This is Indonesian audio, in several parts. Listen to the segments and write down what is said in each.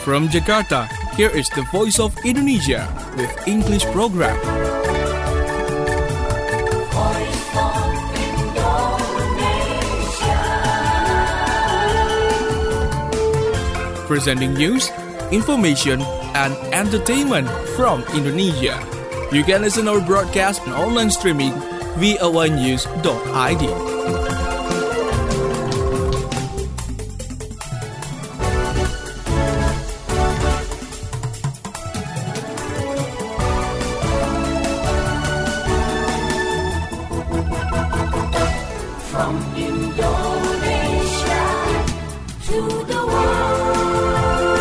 From Jakarta, here is the Voice of Indonesia with English program. Voice of Indonesia. Presenting news, information, and entertainment from Indonesia. You can listen our broadcast on online streaming voanews.id. From Indonesia to the world.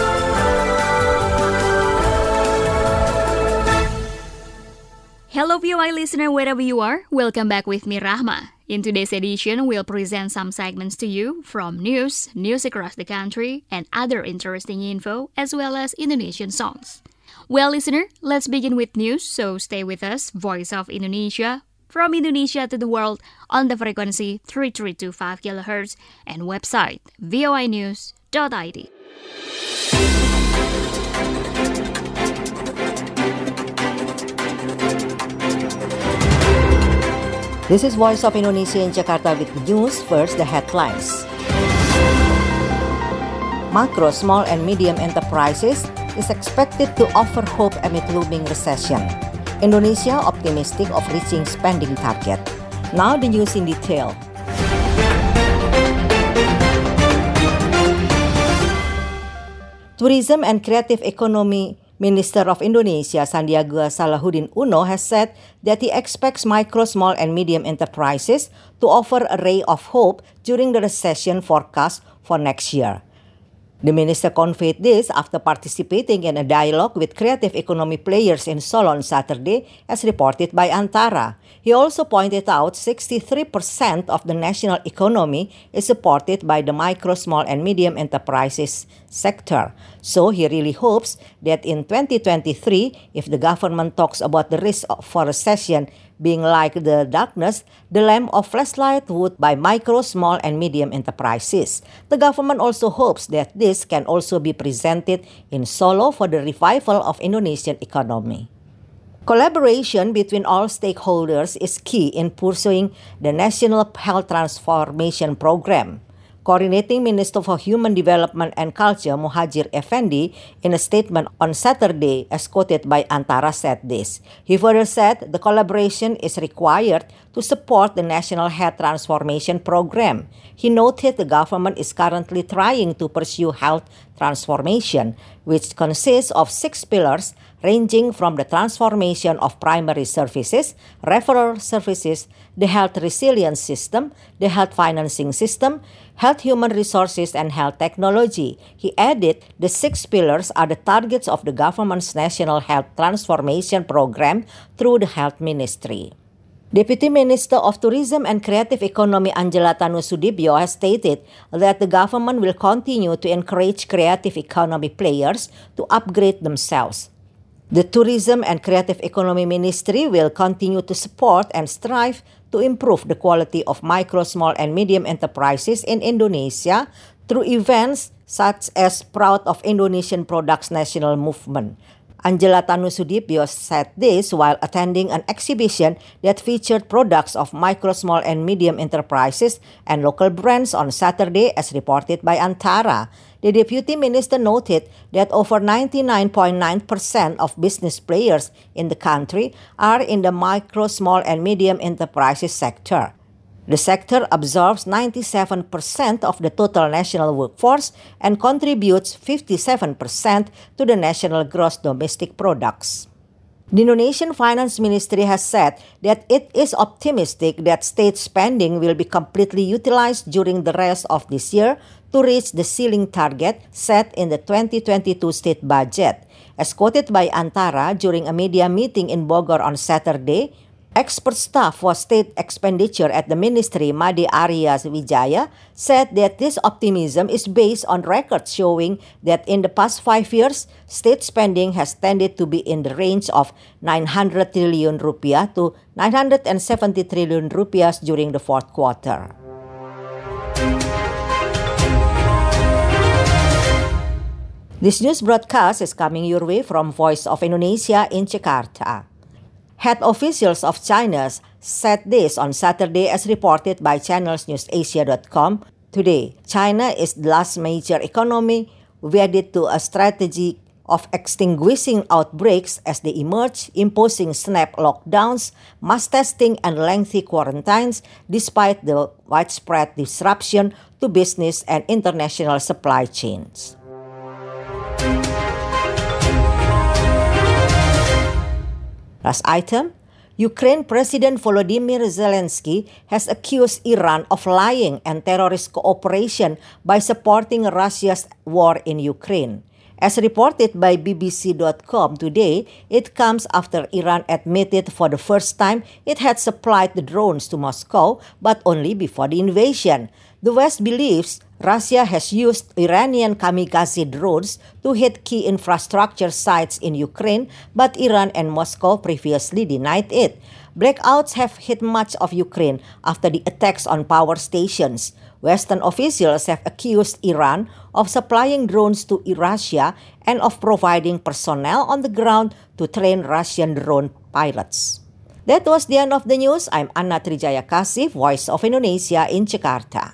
Hello VOI listener wherever you are, welcome back with me Rahma. In today's edition, we'll present some segments to you from news across the country, and other interesting info as well as Indonesian songs. Well listener, let's begin with news, so stay with us, Voice of Indonesia, from Indonesia to the world on the frequency 3325 kHz and website voinews.id. This is Voice of Indonesia in Jakarta with news. First, the headlines. Micro, small and medium enterprises is expected to offer hope amid looming recession. Indonesia optimistic of reaching spending target. Now the news in detail. Tourism and Creative Economy Minister of Indonesia Sandiaga Salahuddin Uno has said that he expects micro, small and medium enterprises to offer a ray of hope during the recession forecast for next year. The minister conveyed this after participating in a dialogue with creative economy players in Solo on Saturday, as reported by Antara. He also pointed out 63% of the national economy is supported by the micro, small and medium enterprises sector. So he really hopes that in 2023, if the government talks about the risk for recession being like the darkness, the lamp of flashlight would by micro, small and medium enterprises. The government also hopes that this can also be presented in Solo for the revival of Indonesian economy. Collaboration between all stakeholders is key in pursuing the National Health Transformation Program. Coordinating Minister for Human Development and Culture Muhajir Effendi, in a statement on Saturday, as quoted by Antara, said this. He further said the collaboration is required to support the National Health Transformation Program. He noted the government is currently trying to pursue health transformation, which consists of 6 pillars ranging from the transformation of primary services, referral services, the health resilience system, the health financing system, health human resources, and health technology. He added the 6 pillars are the targets of the government's National Health Transformation Program through the Health Ministry. Deputy Minister of Tourism and Creative Economy Angela Tanusudibyo has stated that the government will continue to encourage creative economy players to upgrade themselves. The Tourism and Creative Economy Ministry will continue to support and strive to improve the quality of micro, small and medium enterprises in Indonesia through events such as Proud of Indonesian Products National Movement. Angela Tanusudibyo said this while attending an exhibition that featured products of micro, small and medium enterprises and local brands on Saturday, as reported by Antara. The Deputy Minister noted that over 99.9% of business players in the country are in the micro, small and medium enterprises sector. The sector absorbs 97% of the total national workforce and contributes 57% to the national gross domestic products. The Indonesian Finance Ministry has said that it is optimistic that state spending will be completely utilized during the rest of this year to reach the ceiling target set in the 2022 state budget. As quoted by Antara during a media meeting in Bogor on Saturday, expert staff for state expenditure at the ministry, Made Arya Wijaya, said that this optimism is based on records showing that in the past 5 years, state spending has tended to be in the range of 900 trillion rupiah to 970 trillion rupiah during the fourth quarter. This news broadcast is coming your way from Voice of Indonesia in Jakarta. Head officials of China said this on Saturday as reported by channelsnewsasia.com. Today, China is the last major economy wedded to a strategy of extinguishing outbreaks as they emerge, imposing snap lockdowns, mass testing, and lengthy quarantines despite the widespread disruption to business and international supply chains. Last item, Ukraine President Volodymyr Zelensky has accused Iran of lying and terrorist cooperation by supporting Russia's war in Ukraine. As reported by BBC.com today, it comes after Iran admitted for the first time it had supplied the drones to Moscow, but only before the invasion. The West believes Russia has used Iranian kamikaze drones to hit key infrastructure sites in Ukraine, but Iran and Moscow previously denied it. Blackouts have hit much of Ukraine after the attacks on power stations. Western officials have accused Iran of supplying drones to Russia and of providing personnel on the ground to train Russian drone pilots. That was the end of the news. I'm Anna Trijaya Kasih, Voice of Indonesia in Jakarta.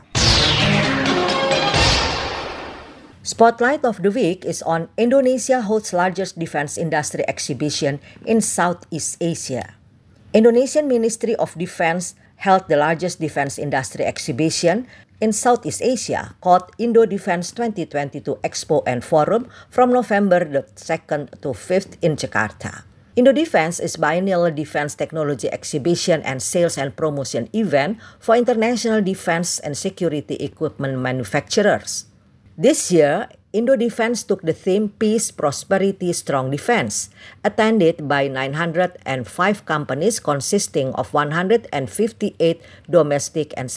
Spotlight of the week is on Indonesia hosts largest defense industry exhibition in Southeast Asia. Indonesian Ministry of Defense held the largest defense industry exhibition in Southeast Asia called Indo Defense 2022 Expo and Forum from November the 2nd to 5th in Jakarta. Indo Defense is biennial defense technology exhibition and sales and promotion event for international defense and security equipment manufacturers. This year, Indo Defense took the theme Peace, Prosperity, Strong Defense, attended by 905 companies consisting of 158 domestic and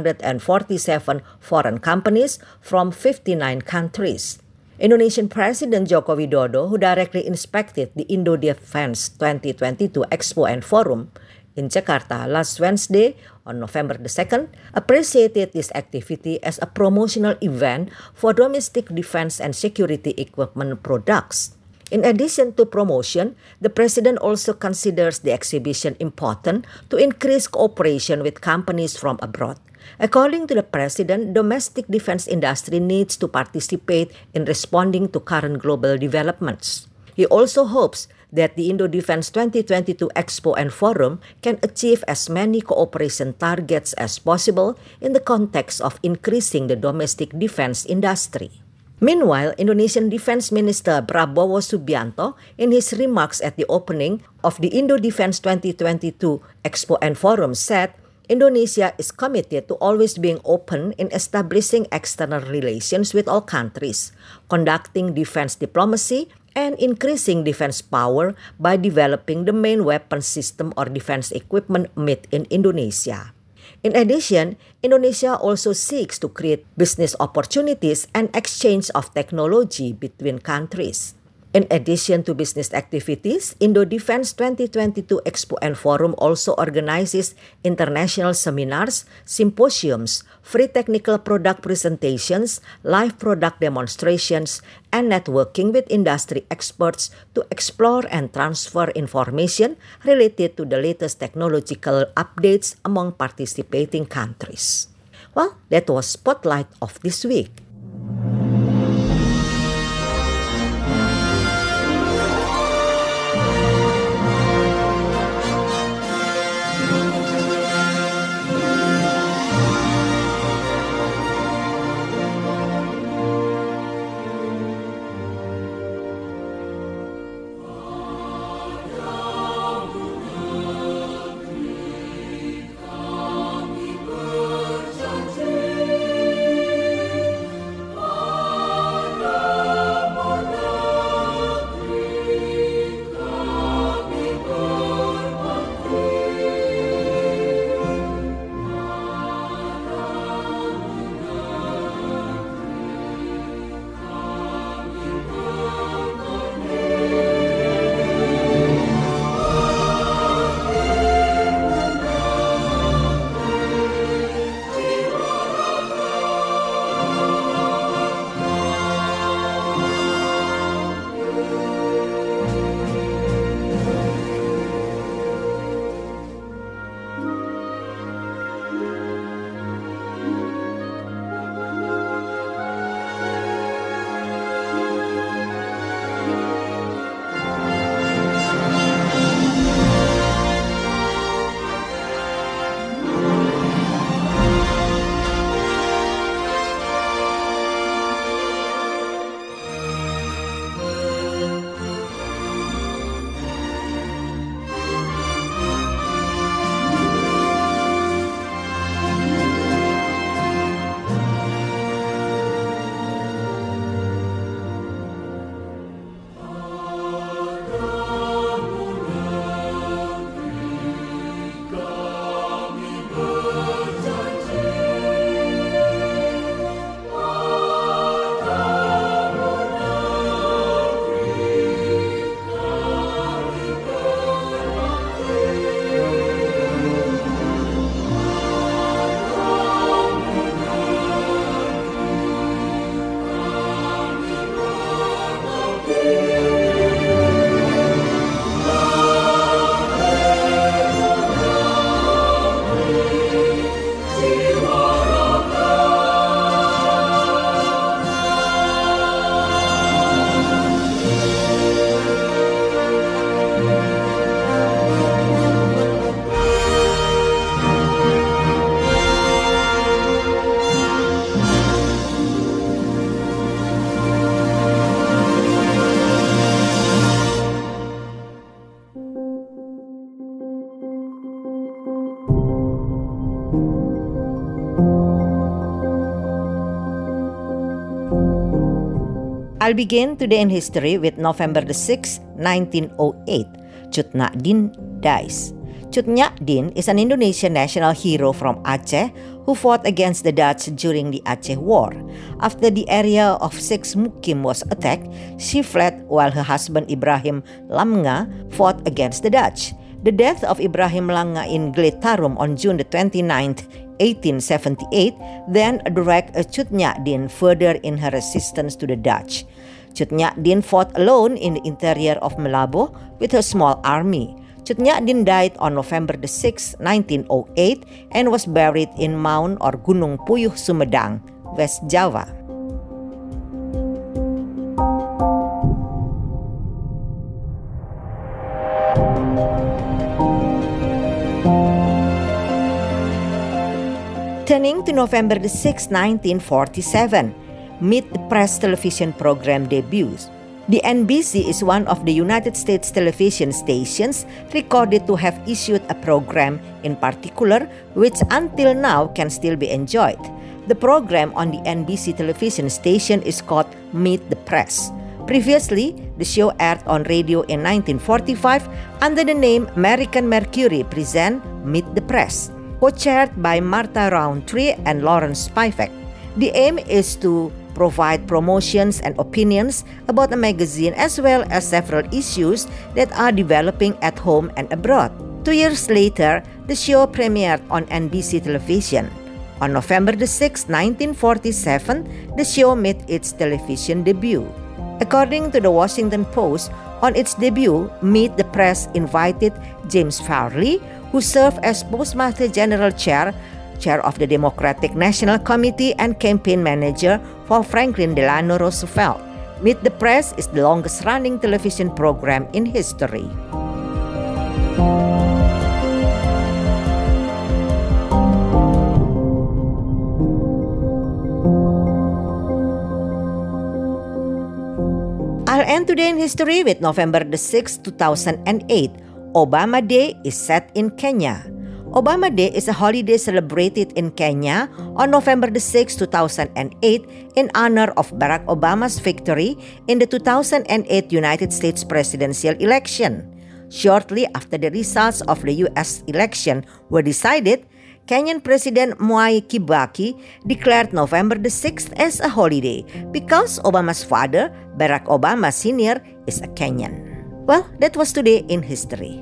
747 foreign companies from 59 countries. Indonesian President Joko Widodo, who directly inspected the Indo Defense 2022 Expo and Forum in Jakarta last Wednesday on November the 2nd, appreciated this activity as a promotional event for domestic defense and security equipment products. In addition to promotion, the President also considers the exhibition important to increase cooperation with companies from abroad. According to the President, domestic defense industry needs to participate in responding to current global developments. He also hopes that the Indo Defense 2022 Expo and Forum can achieve as many cooperation targets as possible in the context of increasing the domestic defense industry. Meanwhile, Indonesian Defense Minister Prabowo Subianto, in his remarks at the opening of the Indo Defense 2022 Expo and Forum, said Indonesia is committed to always being open in establishing external relations with all countries, conducting defense diplomacy, and increasing defense power by developing the main weapon system or defense equipment made in Indonesia. In addition, Indonesia also seeks to create business opportunities and exchange of technology between countries. In addition to business activities, Indo Defense 2022 Expo and Forum also organizes international seminars, symposiums, free technical product presentations, live product demonstrations, and networking with industry experts to explore and transfer information related to the latest technological updates among participating countries. Well, that was Spotlight of this week. I'll begin today in history with November the 6th, 1908. Cut Nyak Dien dies. Cut Nyak Dien is an Indonesian national hero from Aceh who fought against the Dutch during the Aceh War. After the area of Six Mukim was attacked, she fled while her husband Ibrahim Lamnga fought against the Dutch. The death of Ibrahim Lamnga in Gletarum on June the 29th, 1878, then dragged Cut Nyak Dien further in her resistance to the Dutch. Cut Nyak Dien fought alone in the interior of Malabo with her small army. Cut Nyak Dien died on November the 6th, 1908 and was buried in Mound or Gunung Puyuh Sumedang, West Java. Turning to November the 6th, 1947, Meet the Press television program debuts. The NBC is one of the United States television stations recorded to have issued a program in particular which until now can still be enjoyed. The program on the NBC television station is called Meet the Press. Previously, the show aired on radio in 1945 under the name American Mercury present Meet the Press, co-chaired by Martha Roundtree and Lawrence Spivak. The aim is to provide promotions and opinions about the magazine as well as several issues that are developing at home and abroad. 2 years later, the show premiered on NBC television. On November the 6th, 1947, the show made its television debut. According to the Washington Post, on its debut, Meet the Press invited James Farley, who served as Postmaster General Chair of the Democratic National Committee and campaign manager for Franklin Delano Roosevelt. Meet the Press is the longest-running television program in history. I'll end today in history with November the 6th, 2008. Obama Day is set in Kenya. Obama Day is a holiday celebrated in Kenya on November the 6th, 2008 in honor of Barack Obama's victory in the 2008 United States presidential election. Shortly after the results of the U.S. election were decided, Kenyan President Mwai Kibaki declared November the 6th as a holiday because Obama's father, Barack Obama Sr., is a Kenyan. Well, that was today in history.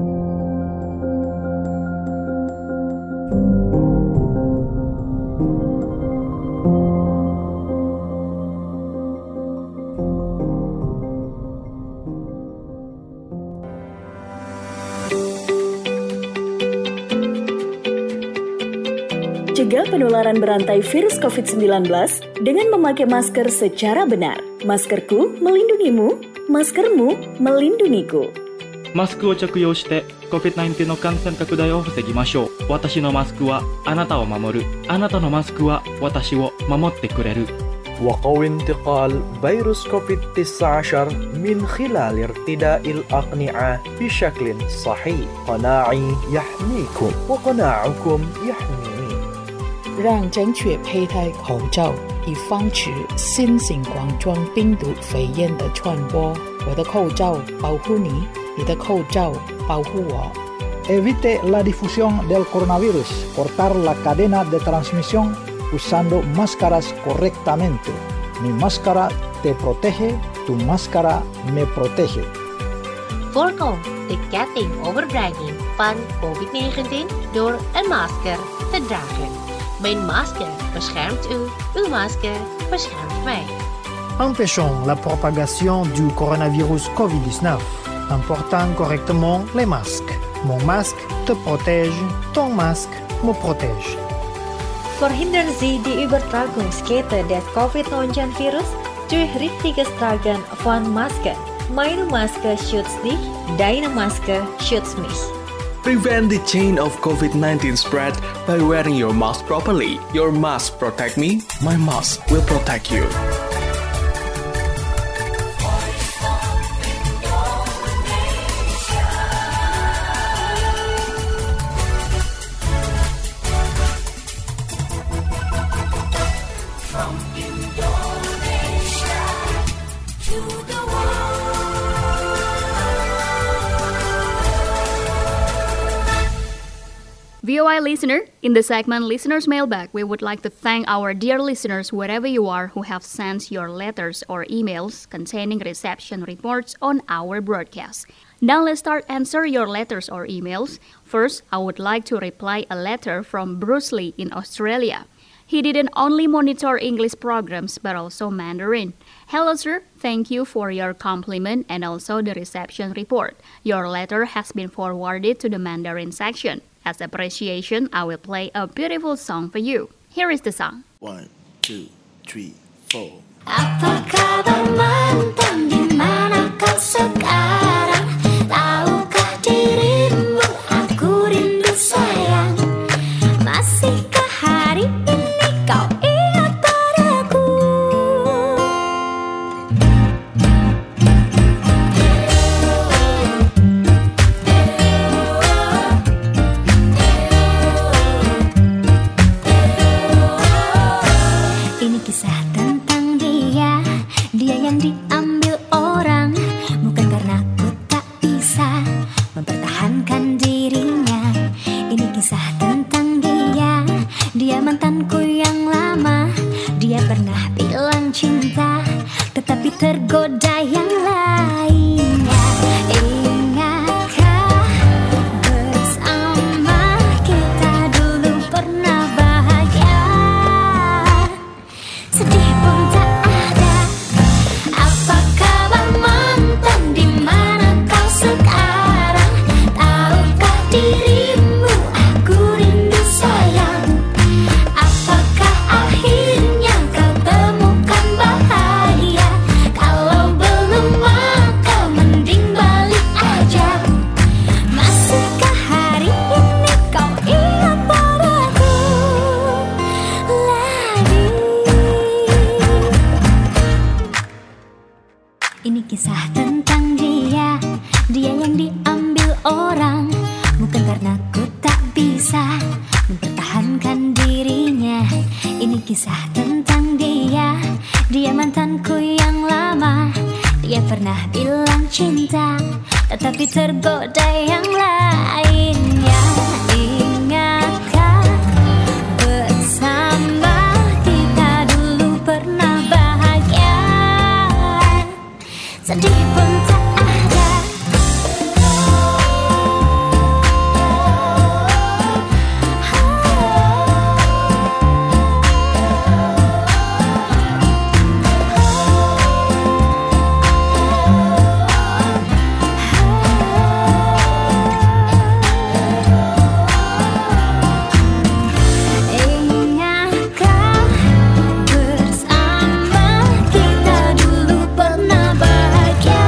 Cegah penularan berantai virus COVID-19 dengan memakai masker secara benar. Maskerku melindungimu, maskermu melindungiku. マスクを着用して COVID-19 の感染拡大を防ぎましょう。私のマスクはあなたを守る。あなたのマスクは私を守ってくれる。 وقوي انتقال فيروس كوفيد-19 من خلال ارتداء الأقنعة بشكل صحيح. قناعي يحميكم وقناعكم يحميني. 让正确佩戴口罩，以防止新型冠状病毒肺炎的传播。我的口罩保护你，你的口罩保护我。 Evite la difusión del coronavirus. Cortar la cadena de transmisión usando máscaras correctamente. Mi máscara te protege, tu máscara me protege. Voorkom de ketting overdraging van COVID-19 door een masker te dragen. Mijn masker beschermt u, uw masker beschermt mij. Empêchons la propagation du coronavirus COVID-19 en portant correctement les masques. Mon masque te protège, ton masque me protège. Verhindern Sie die Übertragungskette des COVID-19-Virus durch richtiges Tragen von Masken. Meine Maske schützt dich, deine Maske schützt mich. Prevent the chain of COVID-19 spread by wearing your mask properly. Your mask protect me, my mask will protect you. From Indonesia VOA listener, in the segment Listeners Mailbag, we would like to thank our dear listeners wherever you are who have sent your letters or emails containing reception reports on our broadcast. Now let's start answer your letters or emails. First, I would like to reply a letter from Bruce Lee in Australia. He didn't only monitor English programs but also Mandarin. Hello sir, thank you for your compliment and also the reception report. Your letter has been forwarded to the Mandarin section. As appreciation, I will play a beautiful song for you. Here is the song. 1, 2, 3, 4. Apa kabar mantan, di mana kau sekarang? Tahukah dirimu aku rindu sayang? Masihkah hari ini kau ingat padaku? Ini kisah tentang dia yang diambil orang, bukan karena ku tak bisa mempertahankan dirinya. Ini kisah tentang dia mantanku yang lama. Dia pernah bilang cinta, tetapi tergoda yang lainnya. Ingatkah bersama kita dulu pernah bahagia? Sedih pun tak ada. Apa kabar mantan, di mana kau sekarang? Tahukah dirimu aku rindu sayang? Apakah akhirnya kau temukan bahagia? Kalau belum maka mending balik aja. Masihkah hari ini kau ingat padaku lagi? Ini kisah tentang dia yang diambil orang, bukan karena ku tak bisa mempertahankan dirinya. Ini kisah tentang dia mantanku yang lama. Dia pernah bilang cinta, tetapi tergoda yang lainnya. Ingatkah bersama kita dulu pernah bahagia? Sedih pun tak ada. Ingatkah bersama kita dulu pernah bahagia?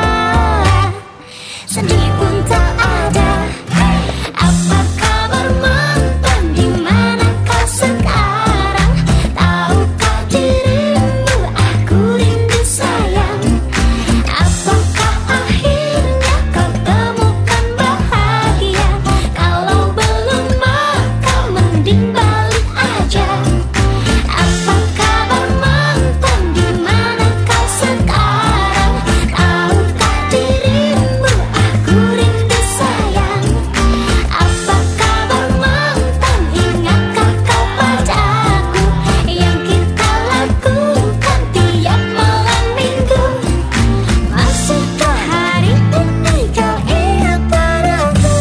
Sedih pun tak ada. Apa kabar mantan, di mana kau sekarang? Tahukah dirimu aku rindu sayang? Apakah akhirnya kau temukan bahagia? Kalau belum maka mending balik aja. Apa kabar mantan, di mana kau sekarang? Tahukah dirimu aku rindu sayang? Apa kabar mantan, ingatkah kau padaku? Yang kita lakukan tiap malam minggu. Masihkah hari ini kau ingat padaku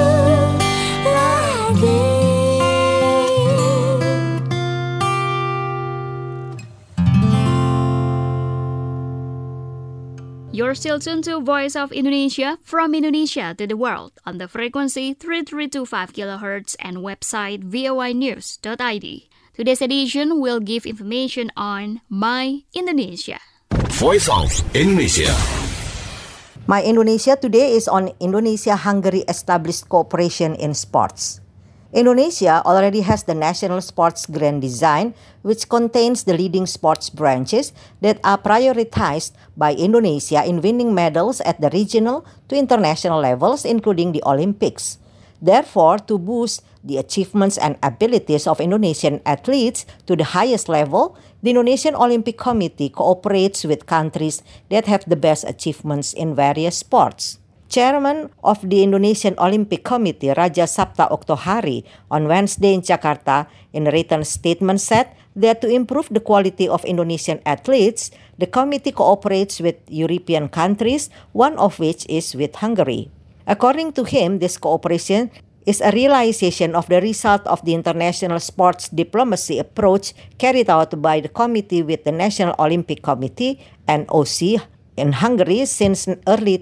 lagi? You're still tuned to Voice of Indonesia from Indonesia to the world on the frequency 3325 kHz and website voinews.id. Today's edition will give information on My Indonesia. Voice of Indonesia. My Indonesia today is on Indonesia-Hungary established cooperation in sports. Indonesia already has the National Sports Grand Design, which contains the leading sports branches that are prioritized by Indonesia in winning medals at the regional to international levels, including the Olympics. Therefore, to boost the achievements and abilities of Indonesian athletes to the highest level, the Indonesian Olympic Committee cooperates with countries that have the best achievements in various sports. Chairman of the Indonesian Olympic Committee, Raja Sapta Oktohari, on Wednesday in Jakarta, in a written statement said that to improve the quality of Indonesian athletes, the committee cooperates with European countries, one of which is with Hungary. According to him, this cooperation is a realization of the result of the international sports diplomacy approach carried out by the committee with the National Olympic Committee, NOC, in Hungary since early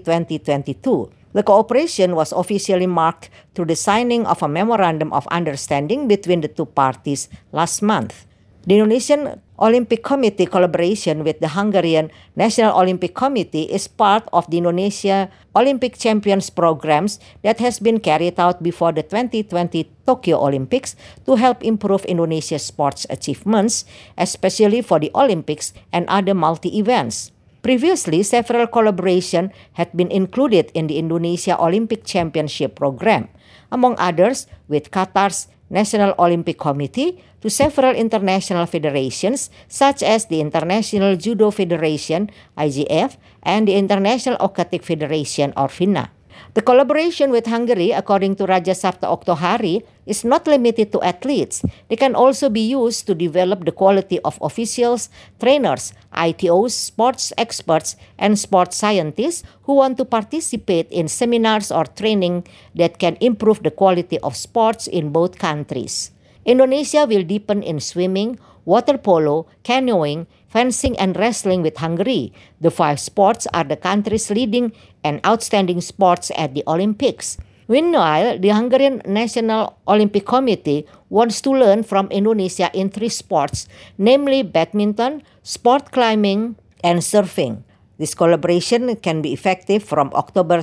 2022. The cooperation was officially marked through the signing of a memorandum of understanding between the two parties last month. The Indonesian Olympic Committee collaboration with the Hungarian National Olympic Committee is part of the Indonesia Olympic Champions programs that has been carried out before the 2020 Tokyo Olympics to help improve Indonesia's sports achievements, especially for the Olympics and other multi-events. Previously, several collaborations had been included in the Indonesia Olympic Championship program, among others with Qatar's National Olympic Committee, to several international federations such as the International Judo Federation, IJF, and the International Aquatic Federation, or FINA. The collaboration with Hungary, according to Raja Sapta Oktohari, is not limited to athletes. They can also be used to develop the quality of officials, trainers, ITOs, sports experts, and sports scientists who want to participate in seminars or training that can improve the quality of sports in both countries. Indonesia will deepen in swimming, water polo, canoeing, fencing, and wrestling with Hungary. The 5 sports are the country's leading and outstanding sports at the Olympics. Meanwhile, the Hungarian National Olympic Committee wants to learn from Indonesia in 3 sports, namely badminton, sport climbing, and surfing. This collaboration can be effective from October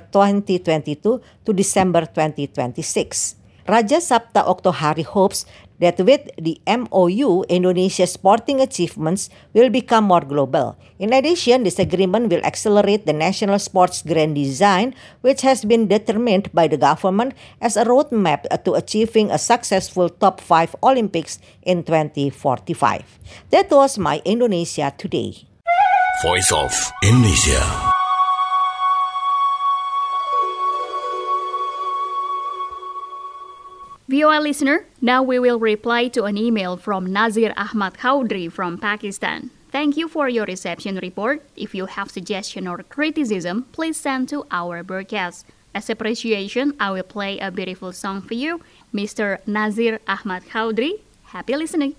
2022 to December 2026. Raja Sapta Oktohari hopes that with the MOU, Indonesia's sporting achievements will become more global. In addition, this agreement will accelerate the national sports grand design, which has been determined by the government as a roadmap to achieving a successful top 5 Olympics in 2045. That was my Indonesia Today. Voice of Indonesia. VOA listener, now we will reply to an email from Nazir Ahmad Khaudri from Pakistan. Thank you for your reception report. If you have suggestion or criticism, please send to our broadcast. As appreciation, I will play a beautiful song for you. Mr. Nazir Ahmad Khaudri, happy listening.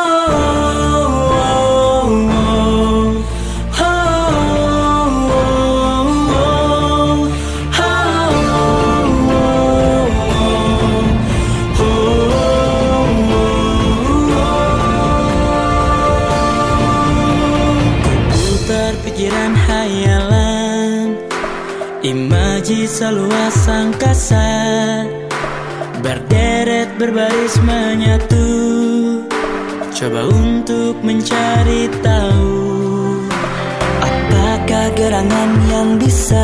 Pikiran hayalan, imaji seluas angkasa, berderet berbaris menyatu, coba untuk mencari tahu, apakah gerangan yang bisa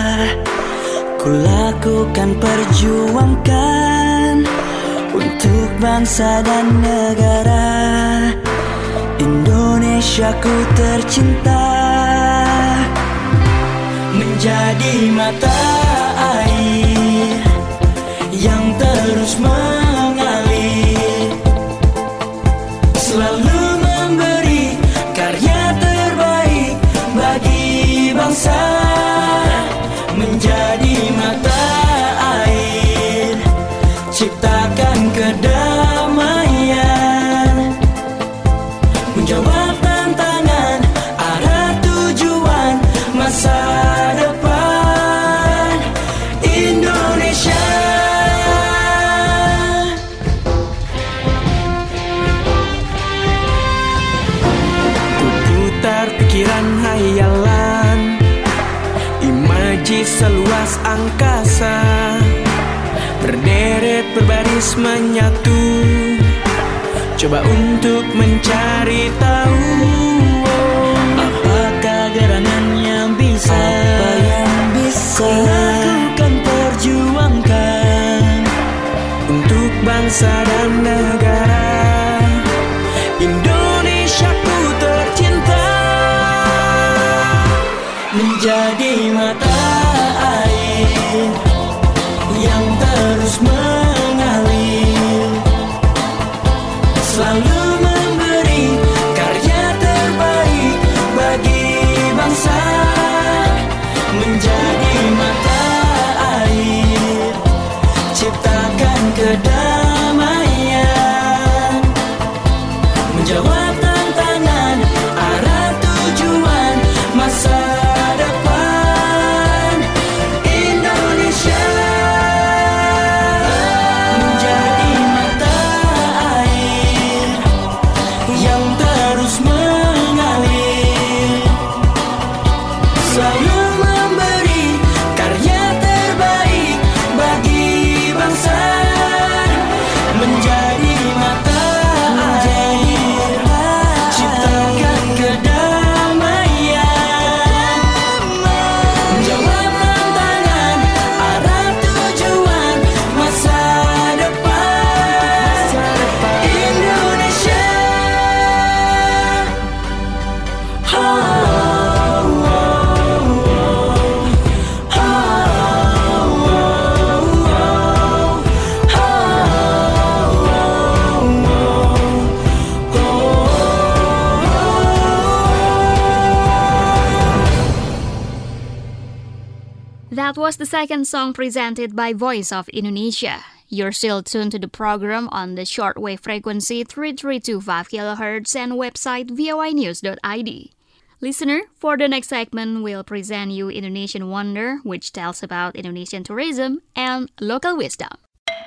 kulakukan perjuangkan untuk bangsa dan negara Indonesiaku tercinta. Menjadi mata air yang terus mengalir, selalu memberi karya terbaik bagi bangsa. Menjadi mata air, ciptakan kedamaian, menjawab tantangan, arah tujuan masa depan Indonesia. Ku putar pikiran hayalan, imaji seluas angkasa, berderet berbaris menyatu, coba untuk mencari tahu, apakah gerangan yang bisa lakukan perjuangkan untuk bangsa dan negara Indonesiaku tercinta. Menjadi mata air kedamaian, menjawab tantangan, arah tujuan masa depan Indonesia. Menjadi mata air yang terus mengalir, selalu memberi karya terbaik bagi bangsa. Menjadi mata air, ciptakan kedamaian, menjawab tantangan, arah tujuan masa depan Indonesia. That was the second song presented by Voice of Indonesia. You're still tuned to the program on the shortwave frequency 3325 kHz and website voinews.id. Listener, for the next segment, we'll present you Indonesian Wonder, which tells about Indonesian tourism and local wisdom.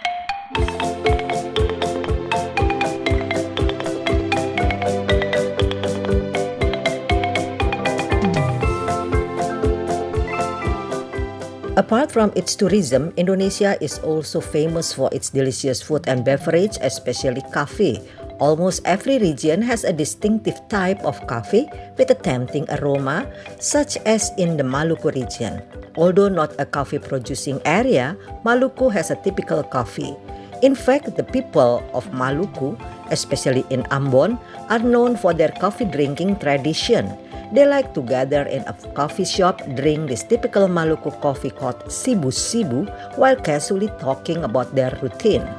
Apart from its tourism, Indonesia is also famous for its delicious food and beverage, especially coffee. Almost every region has a distinctive type of coffee with a tempting aroma, such as in the Maluku region. Although not a coffee-producing area, Maluku has a typical coffee. In fact, the people of Maluku, especially in Ambon, are known for their coffee drinking tradition. They like to gather in a coffee shop, drink this typical Maluku coffee called sibu-sibu, while casually talking about their routine.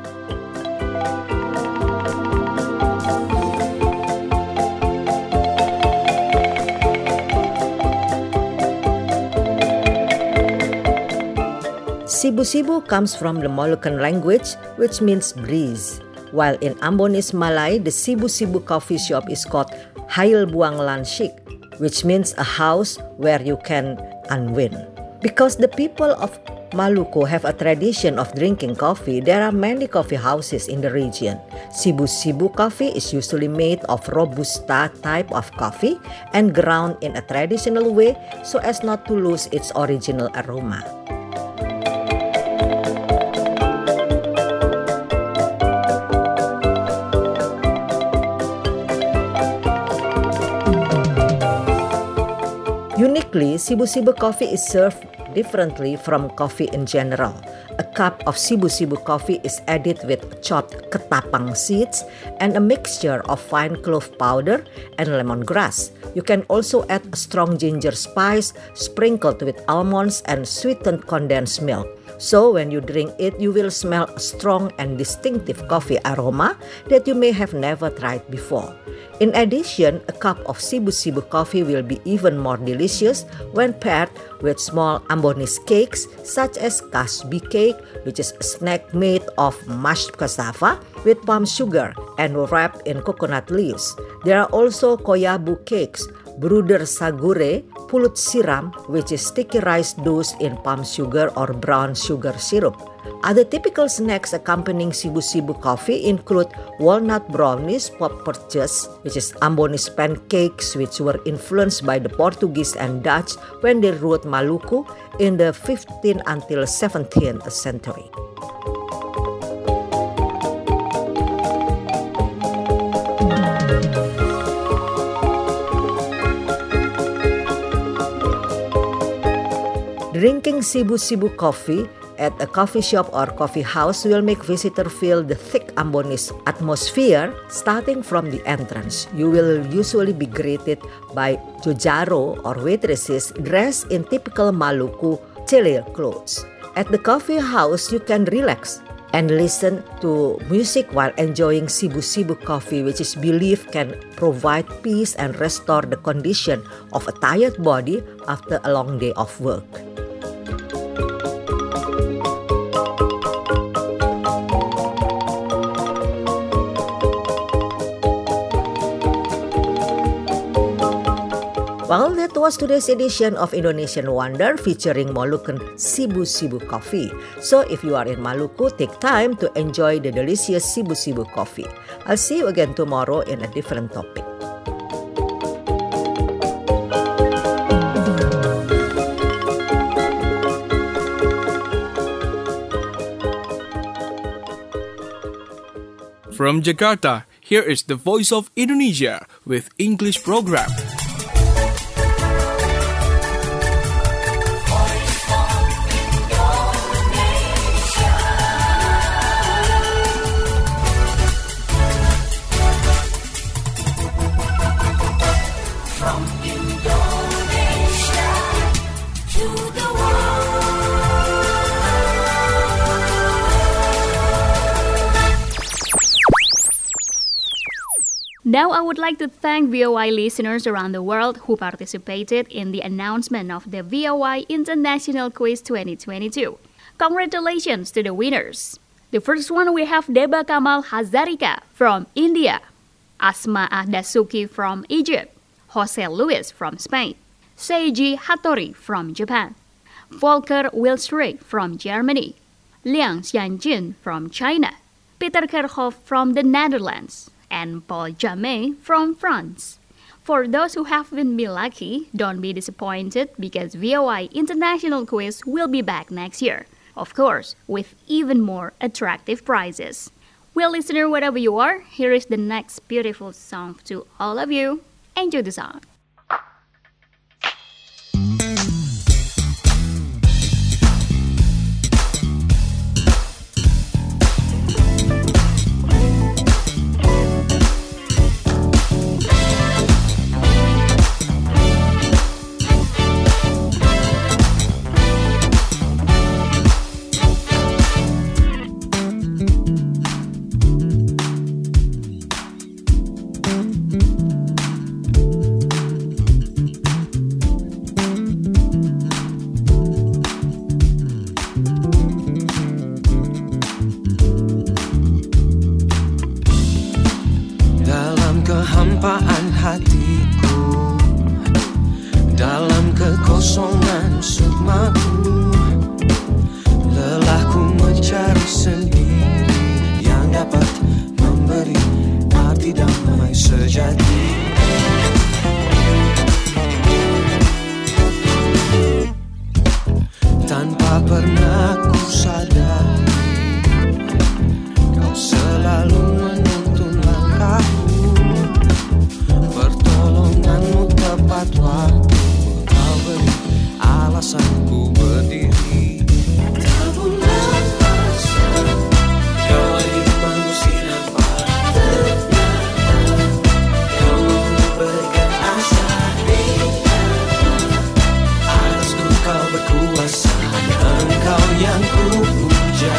Sibu-sibu comes from the Moluccan language, which means breeze. While in Ambonese Malay, the sibu-sibu coffee shop is called Hail Buang Lanshik, which means a house where you can unwind. Because the people of Maluku have a tradition of drinking coffee, there are many coffee houses in the region. Sibu-sibu coffee is usually made of Robusta type of coffee and ground in a traditional way so as not to lose its original aroma. Uniquely, sibu-sibu coffee is served differently from coffee in general. A cup of sibu-sibu coffee is added with chopped ketapang seeds and a mixture of fine clove powder and lemongrass. You can also add a strong ginger spice sprinkled with almonds and sweetened condensed milk. So when you drink it, you will smell a strong and distinctive coffee aroma that you may have never tried before. In addition, a cup of sibu-sibu coffee will be even more delicious when paired with small Ambonese cakes such as kasbi cake, which is a snack made of mashed cassava with palm sugar and wrapped in coconut leaves. There are also koyabu cakes, bruder sagure, pulut siram, which is sticky rice dosed in palm sugar or brown sugar syrup. Other typical snacks accompanying sibu-sibu coffee include walnut brownies, pop perches, which is Ambonese pancakes which were influenced by the Portuguese and Dutch when they ruled Maluku in the 15th until 17th century. Drinking sibu-sibu coffee at a coffee shop or coffee house will make visitors feel the thick Ambonese atmosphere starting from the entrance. You will usually be greeted by jojaro or waitresses dressed in typical Maluku chele clothes. At the coffee house, you can relax and listen to music while enjoying sibu-sibu coffee, which is believed can provide peace and restore the condition of a tired body after a long day of work. That was today's edition of Indonesian Wonder featuring Moluccan Sibu Sibu Coffee. So if you are in Maluku, take time to enjoy the delicious Sibu Sibu coffee. I'll see you again tomorrow in a different topic. From Jakarta, here is the Voice of Indonesia with English program. From Indonesia to the world. Now I would like to thank VOI listeners around the world who participated in the announcement of the VOI International Quiz 2022. Congratulations to the winners. The first one we have Deba Kamal Hazarika from India, Asma Ahdasuki from Egypt, Jose Luis from Spain, Seiji Hattori from Japan, Volker Wilstrig from Germany, Liang Xianjun from China, Peter Kerkhoff from the Netherlands, and Paul Jamet from France. For those who haven't been lucky, don't be disappointed because VOI International Quiz will be back next year. Of course, with even more attractive prizes. Well, listener, wherever you are, here is the next beautiful song to all of you. Enjoy the song. kehampaan hatiku, dalam kekosongan sukmaku, lelahku mencari sendiri yang dapat memberi arti damai sejati. Tanpa pernah ku sadari, kau selalu menuntun langkahku. Pertolonganmu tepat waktu, kau beri alasanku berdiri. Tak bulan masa, kau ingin mengusir apa, kau memberikan asa. Atasku kau berkuasa, engkau yang ku puja.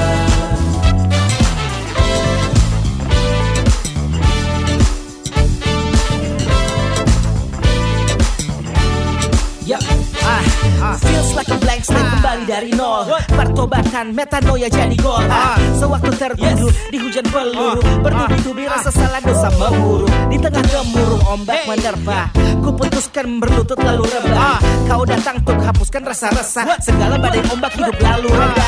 Feels like a blank slate, kembali dari nol. Pertobatan metanoia jadi gol. Sewaktu tertidur di hujan peluru, bertubi-tubi rasa salah dosa memburu. Di tengah gemuruh ombak menerpa, ku putuskan berlutut lalu rebah. Kau datang untuk hapuskan rasa resah, segala badai ombak hidup lalu reda.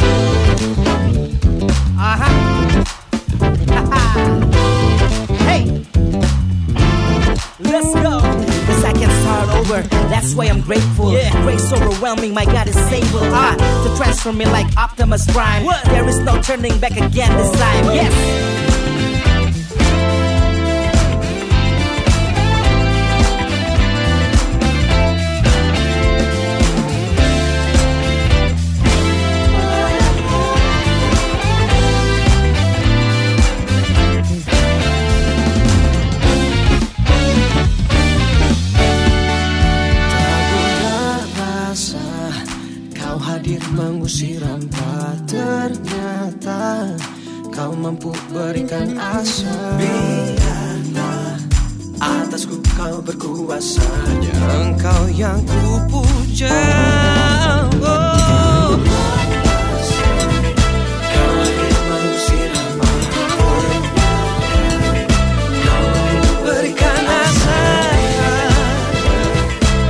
Hey, let's go. I can start over, that's why I'm grateful. Grace overwhelming, my God is able to transform me like Optimus Prime. There is no turning back again this time. Yes. Mengusir hampa, ternyata kau mampu berikan asa. Biarlah atasku kau berkuasa, engkau yang ku puja. Oh. Kau ingin mengusir hampa, kau berikan asa.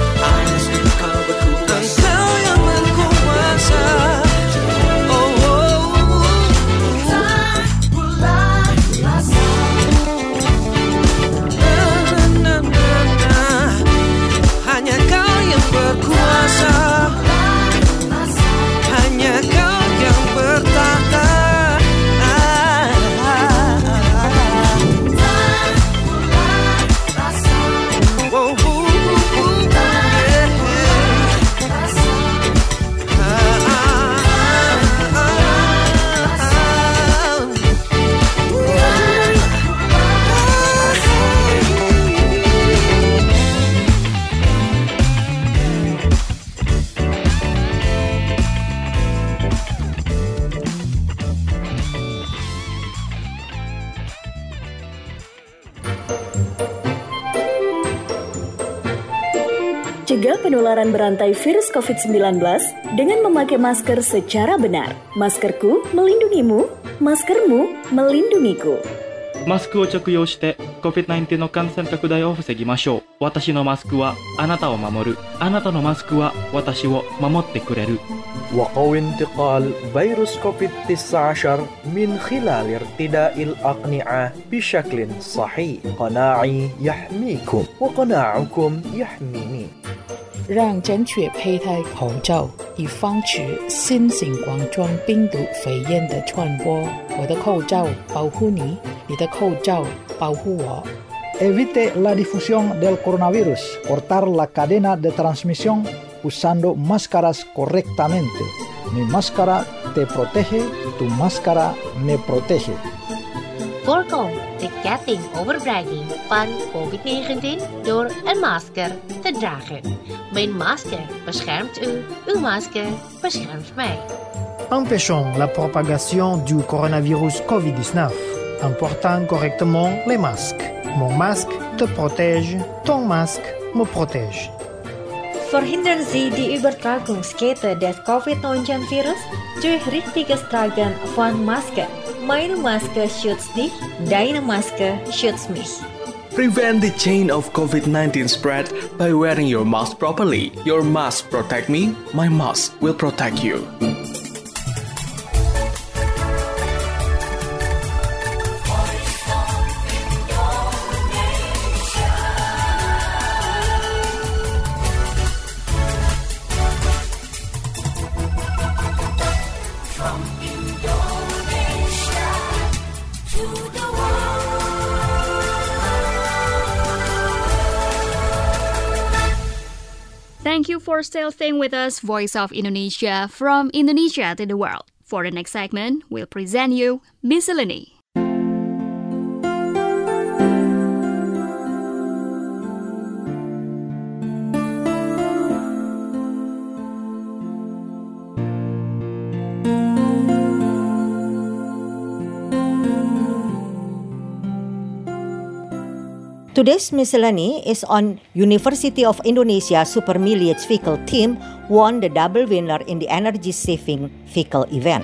Cegah penularan berantai virus COVID-19 dengan memakai masker secara benar. Maskerku melindungimu, maskermu melindungiku. マスクを着用して COVID-19 の感染拡大を防ぎましょう。私のマスクはあなたを守る。あなたのマスクは私を守ってくれる。 وقوي انتقال فيروس كوفيد-19 من خلال ارتداء الأقنعة بشكل صحيح. قناعي يحميكم وقناعكم يحميني. 让正确佩戴口罩，以防止新型冠状病毒肺炎的传播。我的口罩保护你，你的口罩保护我。 Evite la difusión del coronavirus. Cortar la cadena de transmisión usando máscaras correctamente. Mi máscara te protege, tu máscara me protege. Voorkom de ketting overdraging van COVID-19 door een masker te dragen. Mijn masker beschermt u, uw masker beschermt mij. Empêchons la propagation du coronavirus COVID-19 en portant correctement les masques. Mon masque te protège, ton masque me protège. Verhindern Sie die Übertragungskette des Covid-19-Virus durch richtiges Tragen von Masken. Meine Maske schützt dich, deine Maske schützt mich. Prevent the chain of COVID-19 spread by wearing your mask properly. Your mask protect me, my mask will protect you. Thank you for staying with us, Voice of Indonesia, from Indonesia to the world. For the next segment, we'll present you Miscellany. Today's Miscellany is on University of Indonesia Super Millage Vehicle team won the double winner in the energy-saving vehicle event.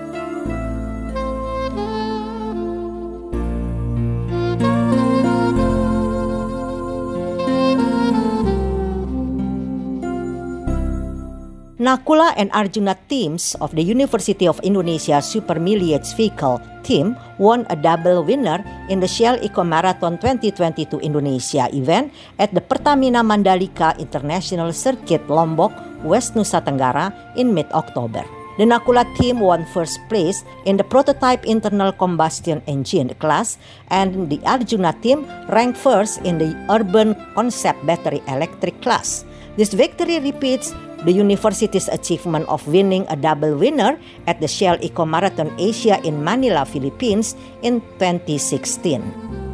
Nakula and Arjuna teams of the University of Indonesia Super Millage Vehicle team won a double winner in the Shell Eco Marathon 2022 Indonesia event at the Pertamina Mandalika International Circuit, Lombok, West Nusa Tenggara in mid-October. The Nakula team won first place in the prototype internal combustion engine class, and the Arjuna team ranked first in the urban concept battery electric class. This victory repeats the university's achievement of winning a double winner at the Shell Eco Marathon Asia in Manila, Philippines in 2016.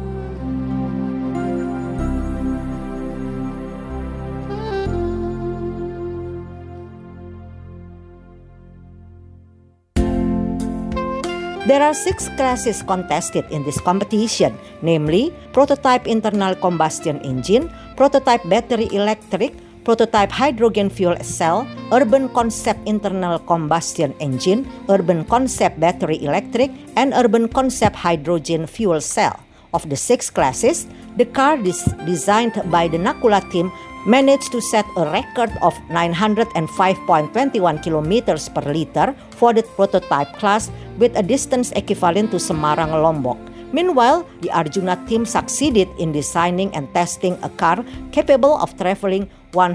There are 6 classes contested in this competition, namely Prototype Internal Combustion Engine, Prototype Battery Electric, Prototype Hydrogen Fuel Cell, Urban Concept Internal Combustion Engine, Urban Concept Battery Electric, and Urban Concept Hydrogen Fuel Cell. Of the 6 classes, the car designed by the Nakula team managed to set a record of 905.21 kilometers per liter for the prototype class with a distance equivalent to Semarang Lombok. Meanwhile, the Arjuna team succeeded in designing and testing a car capable of traveling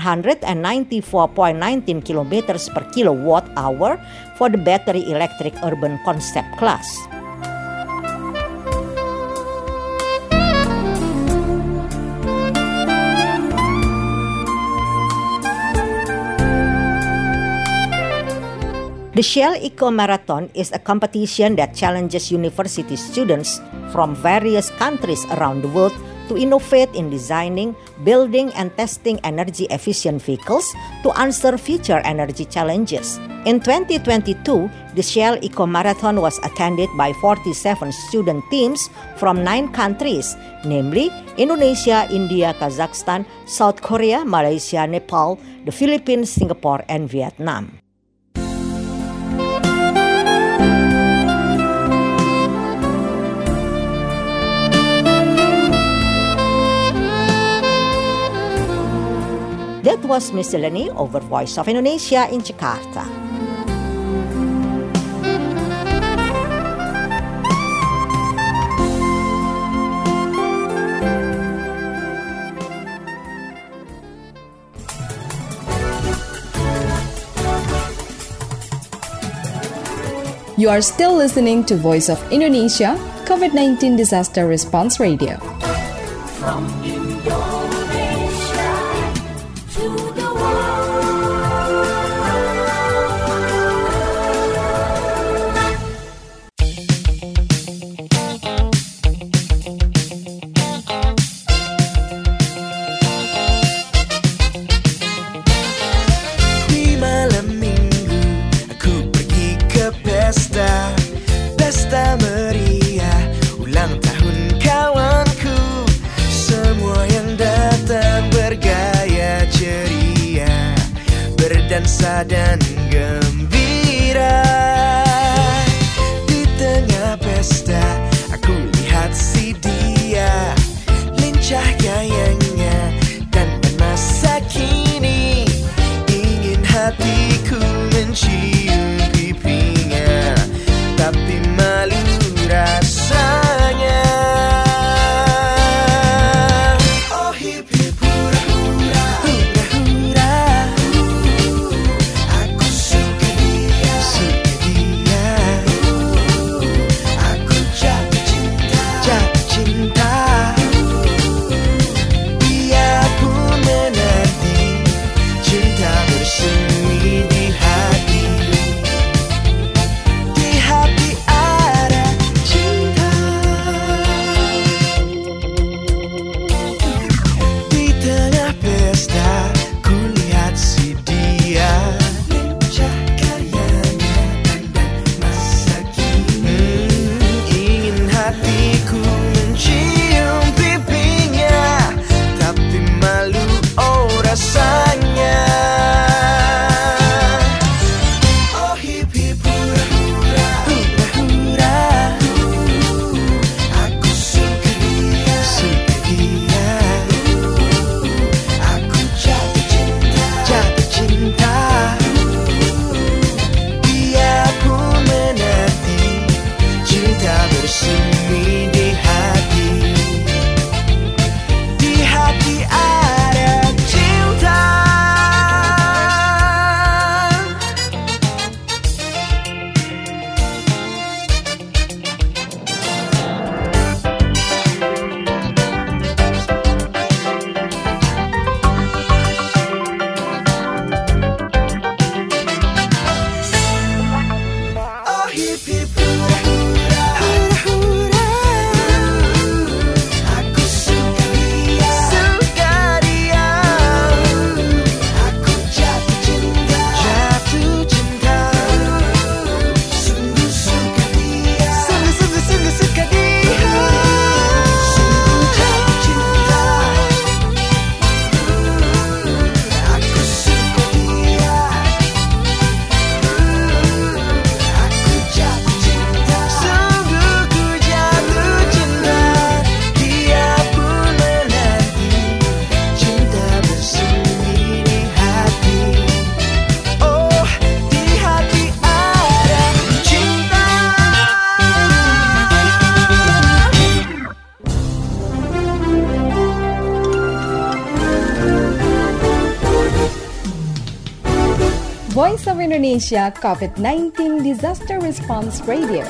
194.19 kilometers per kilowatt hour for the battery electric urban concept class. The Shell Eco Marathon is a competition that challenges university students from various countries around the world to innovate in designing, building, and testing energy-efficient vehicles to answer future energy challenges. In 2022, the Shell Eco Marathon was attended by 47 student teams from 9 countries, namely Indonesia, India, Kazakhstan, South Korea, Malaysia, Nepal, the Philippines, Singapore, and Vietnam. That was Miscellany over Voice of Indonesia in Jakarta. You are still listening to Voice of Indonesia, COVID-19 Disaster Response Radio. From Indonesia to the world. Di malam minggu aku pergi ke pesta meriah ulang tahun kawanku. Semua yang datang bergaya ceria, berdansa dan gembira. Di tengah pesta aku lihat si dia, lincah gayanya dan masa kini. Ingin hatiku mencium pipinya, tapi malu rasanya. Oh hip hip hura hura, hura hura. Aku suka dia, aku jatuh cinta. Dia pun menanti, cinta bersemi di hati. Di hati ada cinta. Di tengah pesta ku lihat si dia, lincah gayanya dan masa kini. Ingin hatiku mencium pipinya, tapi malu oh rasanya. Oh hip hip hura hura, hura hura. Aku suka dia, aku jatuh cinta. Dia pun menanti, cinta bersemi di hati. Di hati ada cinta. Oh hip hip hura hura, hura hura. Aku suka dia, aku jatuh cinta. Sungguh suka dia, sungguh suka dia. Sungguh jatuh cinta. Aku suka dia, aku jatuh cinta. Sungguh ku jatuh cinta. Dia pun menanti, cinta bersemi di hati. Oh, di hati ada cinta. Voice of Indonesia COVID-19 Disaster Response Radio.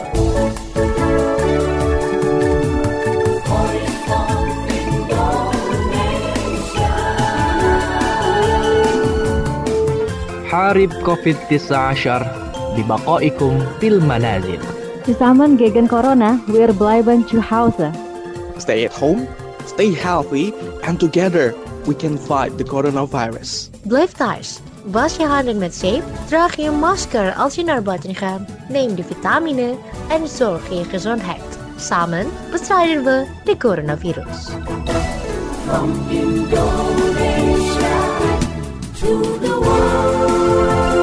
Harib COVID-19 bibaqaikum fil manazil. Zusammen gegen Corona, wir bleiben zu Hause. Stay at home, stay healthy, and together we can fight the coronavirus. Blijf thuis. Was je handen met zeep, draag je een masker als je naar buiten gaat, neem de vitamine en zorg voor je gezondheid. Samen bestrijden we de coronavirus. From Indonesia to the world.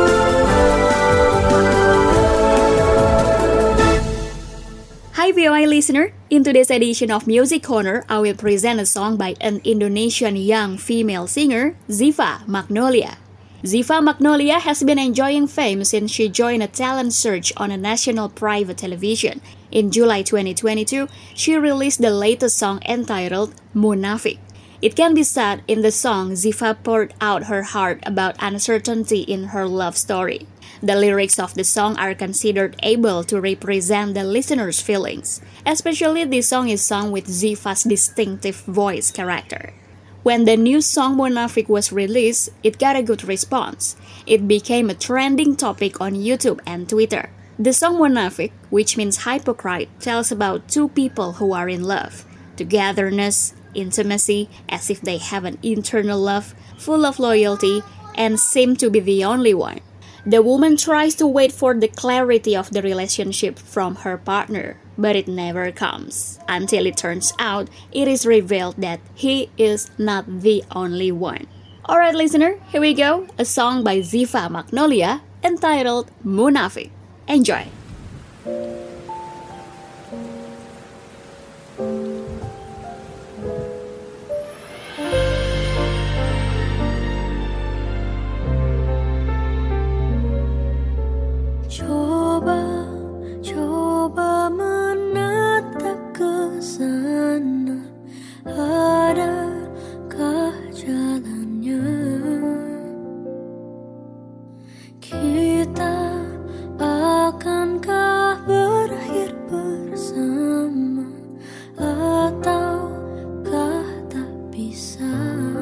Hi VOA listener, in today's edition of Music Corner, I will present a song by an Indonesian young female singer, Ziva Magnolia. Ziva Magnolia has been enjoying fame since she joined a talent search on a national private television. In July 2022, she released the latest song entitled Munafik. It can be said in the song Ziva poured out her heart about uncertainty in her love story. The lyrics of the song are considered able to represent the listener's feelings. Especially this song is sung with Ziva's distinctive voice character. When the new song Munafik was released, it got a good response. It became a trending topic on YouTube and Twitter. The song Munafik, which means hypocrite, tells about two people who are in love. Togetherness, intimacy, as if they have an internal love, full of loyalty, and seem to be the only one. The woman tries to wait for the clarity of the relationship from her partner, but it never comes, until it turns out it is revealed that he is not the only one. Alright listener, here we go, a song by Ziva Magnolia entitled Munafik. Enjoy! Coba menatap ke sana, adakah jalannya? Kita akankah berakhir bersama, ataukah tak bisa?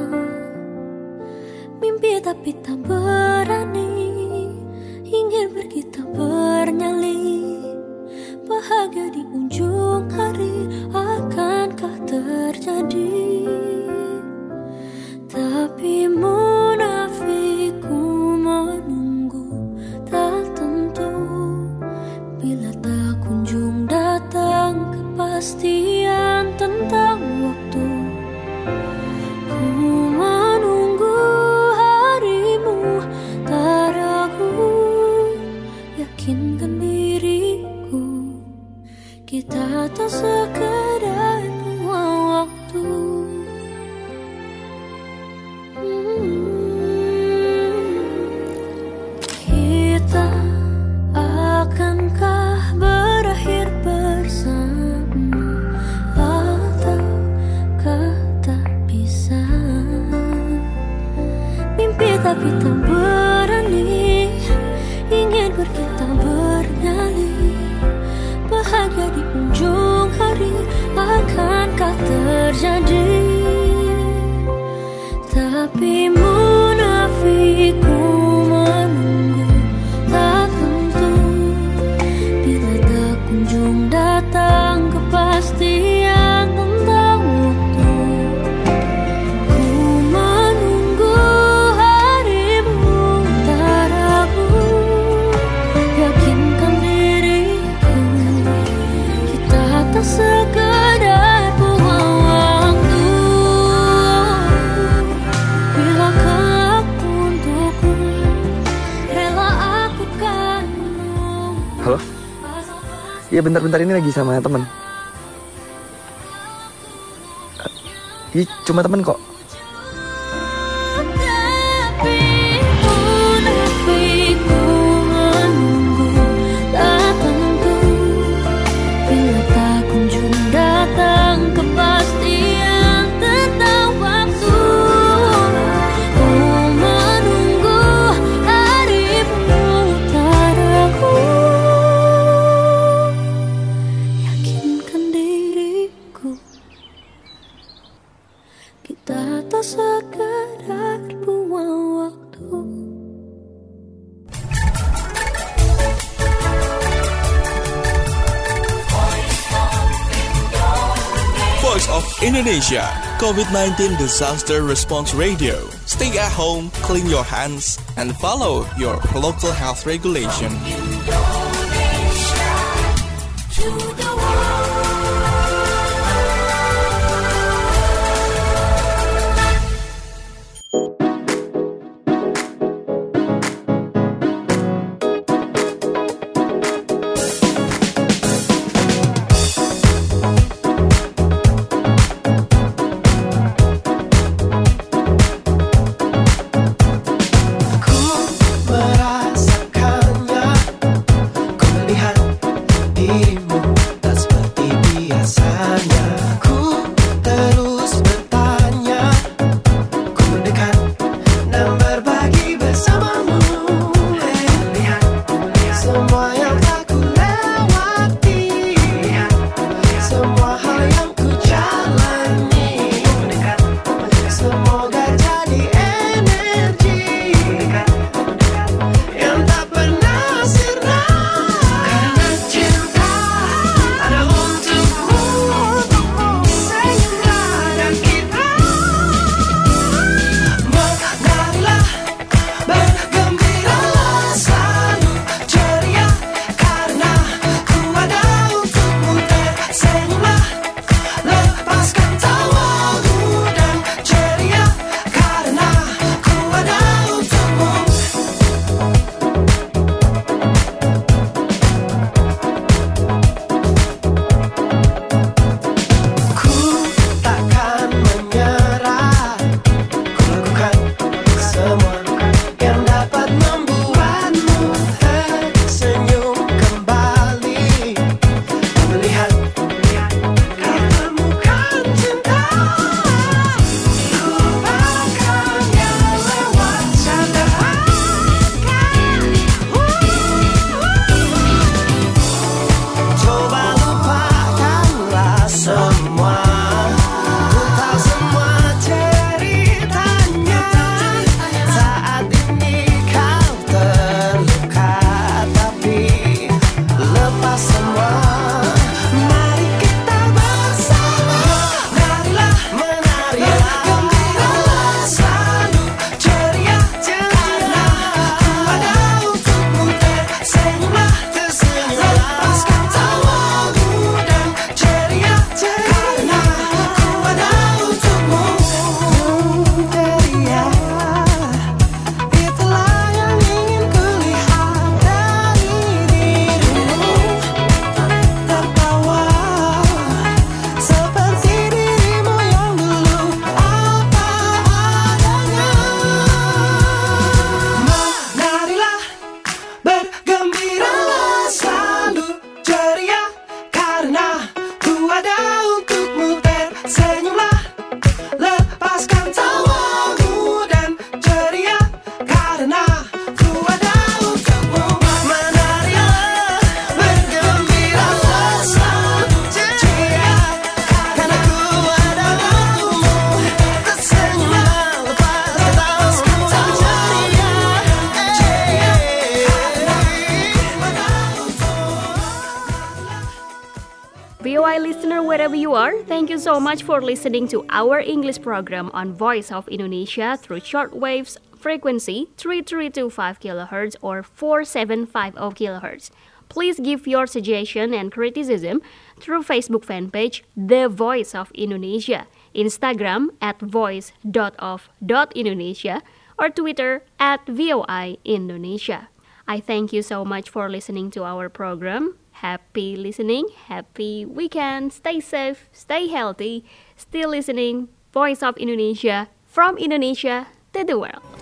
Mimpi tapi tak berani, ingin pergi tak bernyali. Bahagia di ujung hari, akankah terjadi? Tapi munafik ku menunggu, tak tentu. Bila tak kunjung datang kepastian tentang waktu, ku menunggu harimu, tak ragu, yakinkan diriku. Kita tak sekedar buang waktu. Kita akankah berakhir bersama, ataukah tak bisa? Mimpi tapi tak berani, ingin pergi tak bernyali. Bahagia di ujung hari, akankah terjadi? Tapi munafik ku menunggu, tak tentu. Bila tak kunjung datang kepastian tentang waktu, ku menunggu harimu, tak ragu, yakinkan diriku. Kita tak sekadar buang waktu. Bilakah untukku, rela aku kan. Halo? Iya bentar-bentar ini lagi sama temen. Iya cuma temen kok. Voice of Indonesia, COVID-19 Disaster Response Radio. Stay at home, clean your hands, and follow your local health regulation. VOA listener, wherever you are, thank you so much for listening to our English program on Voice of Indonesia through shortwaves frequency 3325 kHz or 4750 kHz. Please give your suggestion and criticism through Facebook fan page The Voice of Indonesia, Instagram @voice.of.indonesia, or Twitter @VOI Indonesia. I thank you so much for listening to our program. Happy listening, happy weekend, stay safe, stay healthy, still listening, Voice of Indonesia, from Indonesia to the world.